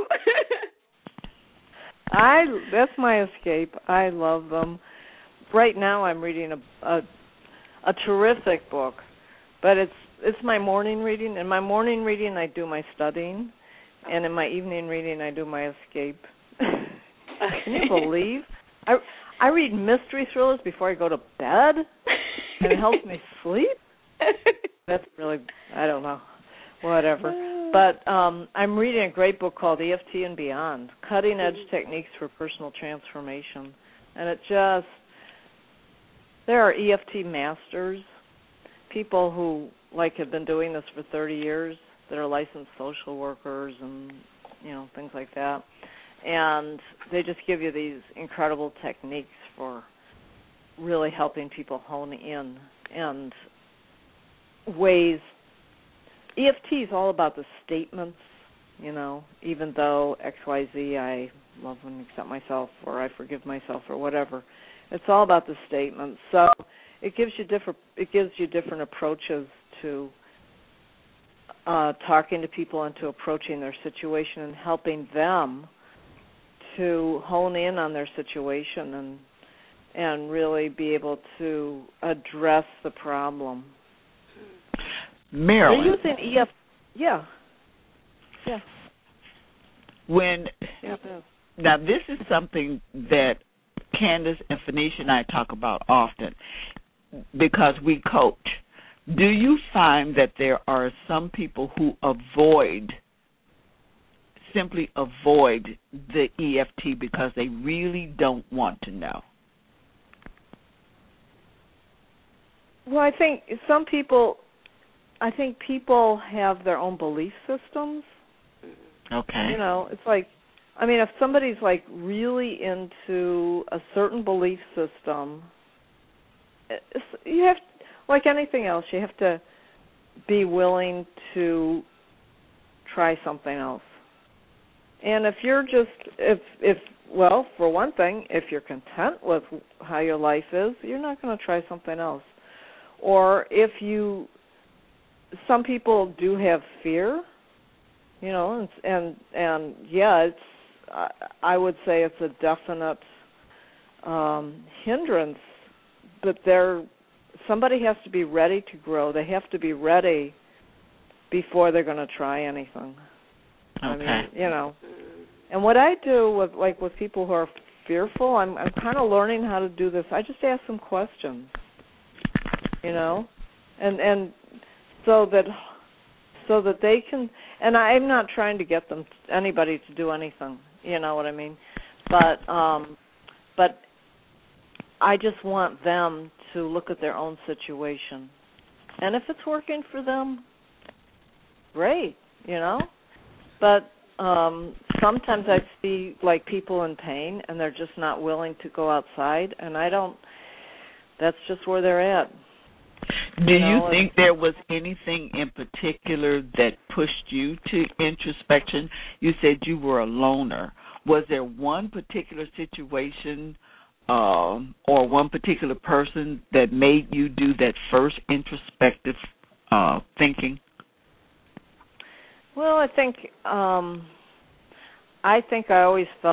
I that's my escape. I love them. Right now, I'm reading a a, a terrific book, but it's. It's my morning reading. In my morning reading, I do my studying, and in my evening reading, I do my escape. Can you believe? I I read mystery thrillers before I go to bed, and it helps me sleep. That's really, I don't know, whatever. But um, I'm reading a great book called E F T and Beyond, Cutting Edge Techniques for Personal Transformation. And it just, there are E F T masters, people who like have been doing this for thirty years that are licensed social workers and, you know, things like that. And they just give you these incredible techniques for really helping people hone in and ways. E F T is all about the statements, you know, even though X Y Z, I love and accept myself, or I forgive myself, or whatever. It's all about the statements. So it gives you different. It gives you different approaches to uh, talking to people and to approaching their situation and helping them to hone in on their situation and and really be able to address the problem. Marilyn. They're using E F T. Yeah. Yeah. When yeah, now this is something that Candace and Phoenicia and I talk about often because we coach. Do you find that there are some people who avoid, simply avoid the E F T because they really don't want to know? Well, I think some people, I think people have their own belief systems. Okay. You know, it's like, I mean, if somebody's like really into a certain belief system, it's, you have, like anything else, you have to be willing to try something else. And if you're just, if, if well, for one thing, if you're content with how your life is, you're not going to try something else. Or if you, some people do have fear, you know, and and, and yeah, it's, I, I would say it's a definite um, hindrance, but they're, somebody has to be ready to grow. They have to be ready before they're going to try anything. Okay. I mean, you know, and what I do with, like, with people who are fearful, I'm, I'm kind of learning how to do this. I just ask them questions, you know, and and so that so that they can. And I'm not trying to get them anybody to do anything, you know what I mean? But um, but I just want them to look at their own situation, and if it's working for them, great, you know. But um, sometimes I see like people in pain, and they're just not willing to go outside, and I don't. That's just where they're at. Do you, you know, think there was anything in particular that pushed you to introspection? You said you were a loner. Was there one particular situation um, or one particular person that made you do that first introspective uh, thinking? Well, I think um, I think I always felt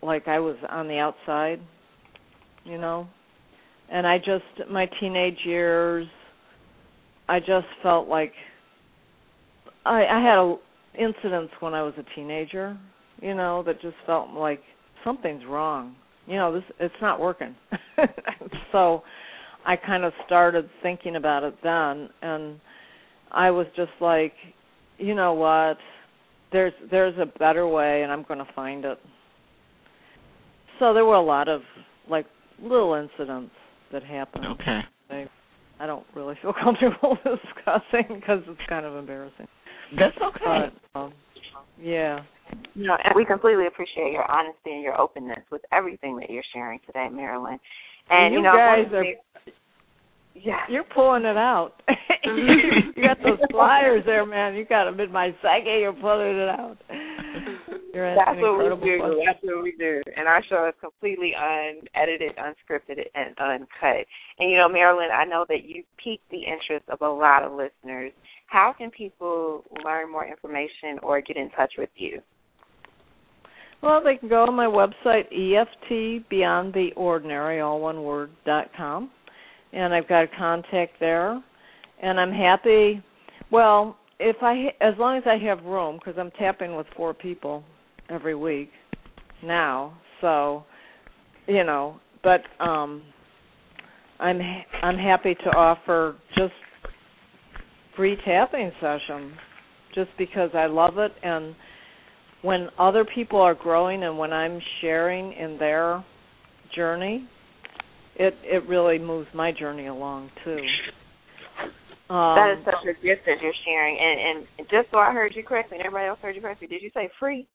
like I was on the outside, you know. And I just, my teenage years, I just felt like I, I had a, incidents when I was a teenager, you know, that just felt like something's wrong. You know, this it's not working. So I kind of started thinking about it then, and I was just like, you know what, there's there's a better way, and I'm going to find it. So there were a lot of, like, little incidents that happened. Okay. I, I don't really feel comfortable discussing because it's kind of embarrassing. That's okay. But, um, yeah. You know, and we completely appreciate your honesty and your openness with everything that you're sharing today, Marilyn. And, you, you know, guys are, yeah. You're pulling it out. You got those flyers there, man. You got them in my psyche. You're pulling it out. You're That's what we do. Fun. That's what we do. And our show is completely unedited, unscripted, and uncut. And, you know, Marilyn, I know that you piqued the interest of a lot of listeners. How can people learn more information or get in touch with you? Well, they can go on my website, E F T Beyond the Ordinary, all one word, dot com. And I've got a contact there. And I'm happy, well, if I as long as I have room, because I'm tapping with four people every week now. So, you know, but um, I'm I'm happy to offer just free tapping sessions, just because I love it. And when other people are growing and when I'm sharing in their journey, it it really moves my journey along too. Um, that is such a gift that you're sharing. And, and just so I heard you correctly, and everybody else heard you correctly, did you say free?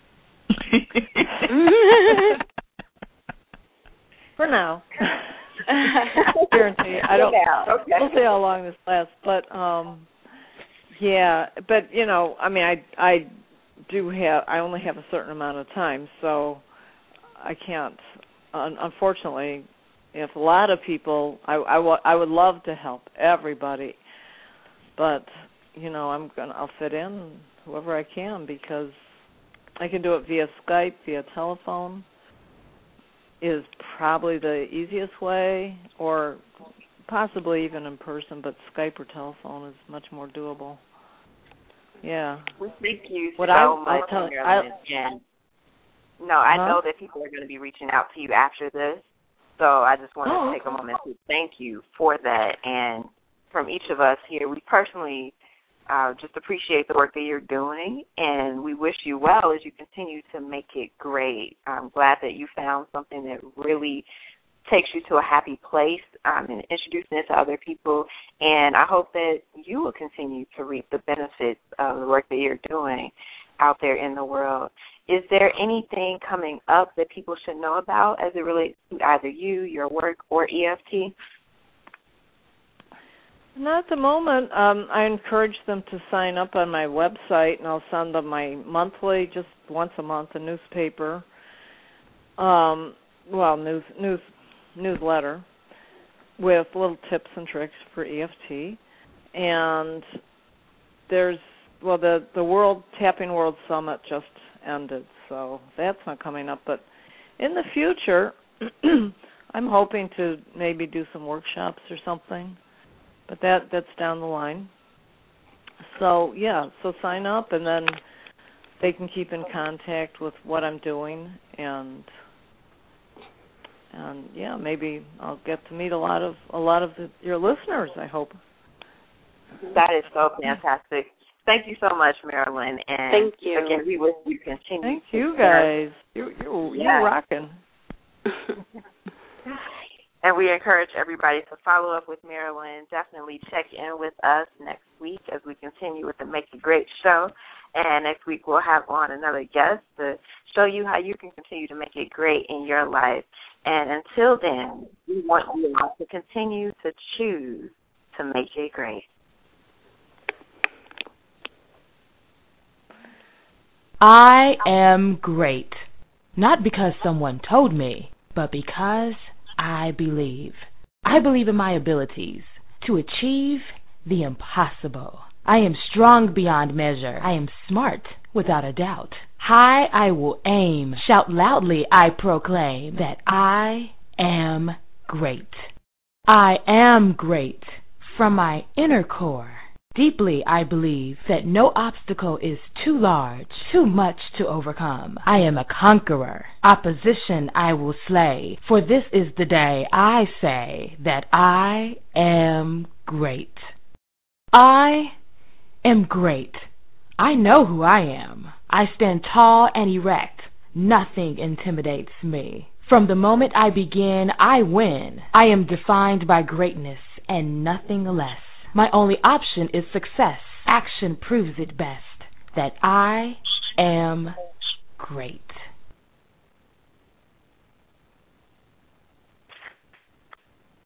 For now. Guarantee. I don't. Okay. We'll see how long this lasts, but um, yeah. But you know, I mean, I I do have. I only have a certain amount of time, so I can't. Un- unfortunately, if a lot of people, I, I, w- I would love to help everybody, but you know, I'm gonna. I'll fit in whoever I can because I can do it via Skype, via telephone. Is probably the easiest way, or possibly even in person, but Skype or telephone is much more doable. Yeah. We thank you what so I, much, I tell, Marilyn. I, and no, I huh? know that people are going to be reaching out to you after this, so I just wanted oh, to take a moment to thank you for that. And from each of us here, we personally uh, just appreciate the work that you're doing, and we wish you well as you continue to make it great. I'm glad that you found something that really takes you to a happy place um, and introducing it to other people, and I hope that you will continue to reap the benefits of the work that you're doing out there in the world. Is there anything coming up that people should know about as it relates to either you, your work, or E F T? Not at the moment. Um, I encourage them to sign up on my website, and I'll send them my monthly, just once a month, a newspaper. Um, well, news news newsletter with little tips and tricks for E F T. And there's well, the the World Tapping World Summit just ended, so that's not coming up. But in the future, I'm hoping to maybe do some workshops or something. But that that's down the line. So, yeah, so sign up, and then they can keep in contact with what I'm doing, and and yeah, maybe I'll get to meet a lot of a lot of the, your listeners, I hope. That is so fantastic. Thank you so much, Marilyn. And thank you. Again, we wish you continue. Thank to you, share. guys. You you Yeah. you're rocking. And we encourage everybody to follow up with Marilyn. Definitely check in with us next week as we continue with the Make It Great show. And next week we'll have on another guest to show you how you can continue to make it great in your life. And until then, we want you all to continue to choose to make it great. I am great, not because someone told me, but because I believe. I believe in my abilities to achieve the impossible. I am strong beyond measure. I am smart without a doubt. High I will aim, shout loudly I proclaim that I am great. I am great from my inner core. Deeply I believe that no obstacle is too large, too much to overcome. I am a conqueror. Opposition I will slay, for this is the day I say that I am great. I am great. I know who I am. I stand tall and erect. Nothing intimidates me. From the moment I begin, I win. I am defined by greatness and nothing less. My only option is success. Action proves it best that I am great.